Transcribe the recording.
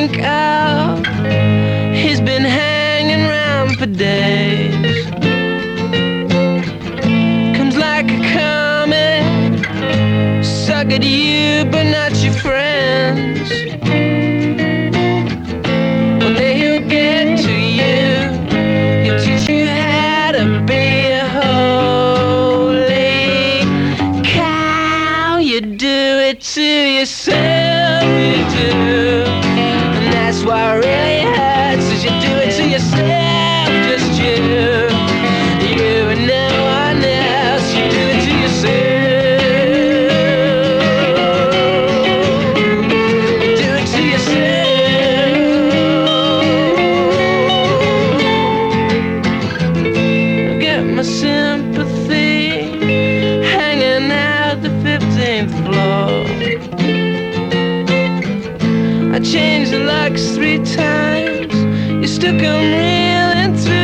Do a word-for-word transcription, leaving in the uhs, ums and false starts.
think of. He's been hanging around for days. Comes like a comet, suck at you but not your friends. One day he'll get to you, he'll teach you how to be a holy cow. You do it to yourself, you do. And that's why it really hurts, is you do it to yourself, just you. You and no one else, you do it to yourself. You do it to yourself. Get my sympathy hanging out the fifteenth floor. I changed the locks three times. You still come reeling through